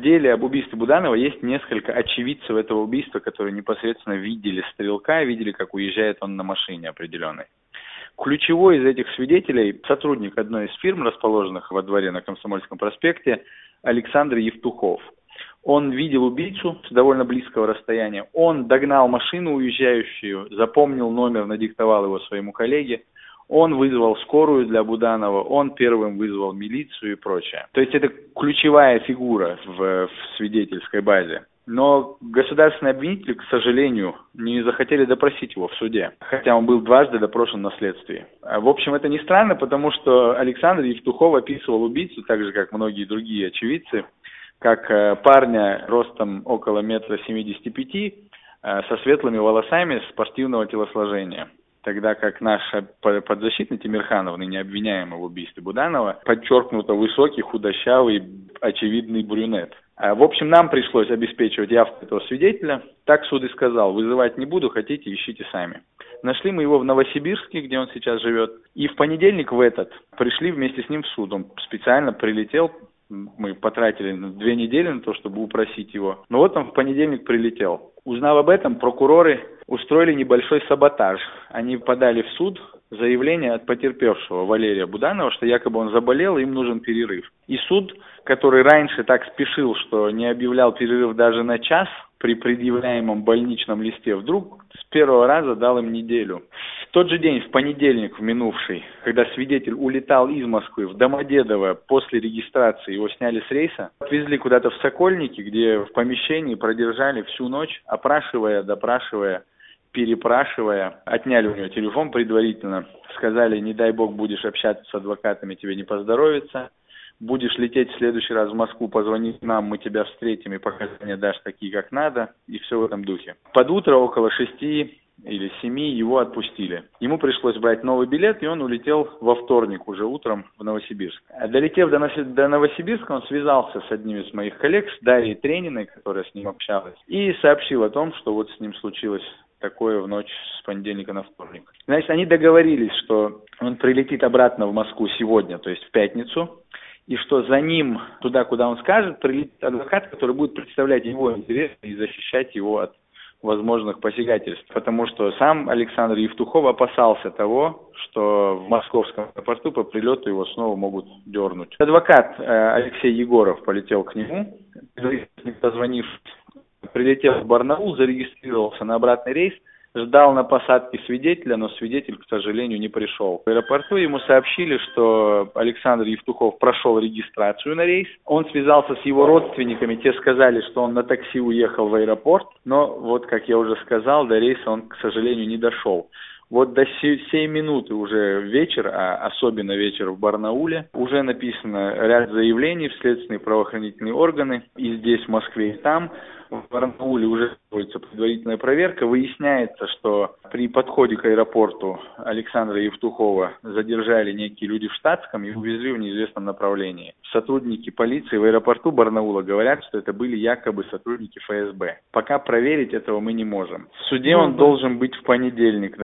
деле об убийстве Буданова есть несколько очевидцев этого убийства, которые непосредственно видели стрелка, видели, как уезжает он на машине определенной. Ключевой из этих свидетелей сотрудник одной из фирм, расположенных во дворе на Комсомольском проспекте, Александр Евтухов. Он видел убийцу с довольно близкого расстояния. Он догнал машину уезжающую, запомнил номер, надиктовал его своему коллеге. Он вызвал скорую для Буданова, он первым вызвал милицию и прочее. То есть это ключевая фигура в свидетельской базе. Но государственные обвинители, к сожалению, не захотели допросить его в суде, хотя он был дважды допрошен на следствии. В общем, это не странно, потому что Александр Евтухов описывал убийцу, так же, как многие другие очевидцы, как парня ростом около 1,75 м, со светлыми волосами, спортивного телосложения. Тогда как наш подзащитный Тимирханов, ныне обвиняемый в убийстве Буданова, подчеркнуто высокий, худощавый, очевидный брюнет. В общем, нам пришлось обеспечивать явку этого свидетеля. Так суд и сказал: вызывать не буду, хотите, ищите сами. Нашли мы его в Новосибирске, где он сейчас живет. И в понедельник пришли вместе с ним в суд. Он специально прилетел. Мы потратили 2 недели на то, чтобы упросить его. Но вот он в понедельник прилетел. Узнав об этом, прокуроры устроили небольшой саботаж. Они подали в суд заявление от потерпевшего Валерия Буданова, что якобы он заболел, им нужен перерыв. И суд, который раньше так спешил, что не объявлял перерыв даже на час при предъявляемом больничном листе, вдруг с первого раза дал им неделю. В тот же день, в понедельник, в минувший, когда свидетель улетал из Москвы в Домодедово после регистрации, его сняли с рейса, отвезли куда-то в Сокольники, где в помещении продержали всю ночь, опрашивая, допрашивая, перепрашивая, отняли у него телефон предварительно, сказали: не дай бог будешь общаться с адвокатами, тебе не поздоровится, будешь лететь в следующий раз в Москву, позвони нам, мы тебя встретим и показания дашь такие, как надо, и все в этом духе. Под утро около 6 или 7 его отпустили. Ему пришлось брать новый билет, и он улетел во вторник уже утром в Новосибирск. Долетев до Новосибирска, он связался с одним из моих коллег, с Дарьей Трениной, которая с ним общалась, и сообщил о том, что вот с ним случилось такое в ночь с понедельника на вторник. Значит, они договорились, что он прилетит обратно в Москву сегодня, то есть в пятницу, и что за ним, туда, куда он скажет, прилетит адвокат, который будет представлять его интересы и защищать его от возможных посягательств. Потому что сам Александр Евтухов опасался того, что в московском аэропорту по прилету его снова могут дернуть. Адвокат Алексей Егоров полетел к нему, позвонив, прилетел в Барнаул, зарегистрировался на обратный рейс, ждал на посадке свидетеля, но свидетель, к сожалению, не пришел. В аэропорту ему сообщили, что Александр Евтухов прошел регистрацию на рейс. Он связался с его родственниками, те сказали, что он на такси уехал в аэропорт, но вот, как я уже сказал, до рейса он, к сожалению, не дошел. Вот до сей минуты уже вечер, а особенно вечер в Барнауле, уже написано ряд заявлений в следственные правоохранительные органы, и здесь, в Москве, и там. В Барнауле уже проводится предварительная проверка. Выясняется, что при подходе к аэропорту Александра Евтухова задержали некие люди в штатском и увезли в неизвестном направлении. Сотрудники полиции в аэропорту Барнаула говорят, что это были якобы сотрудники ФСБ. Пока проверить этого мы не можем. В суде он должен быть в понедельник.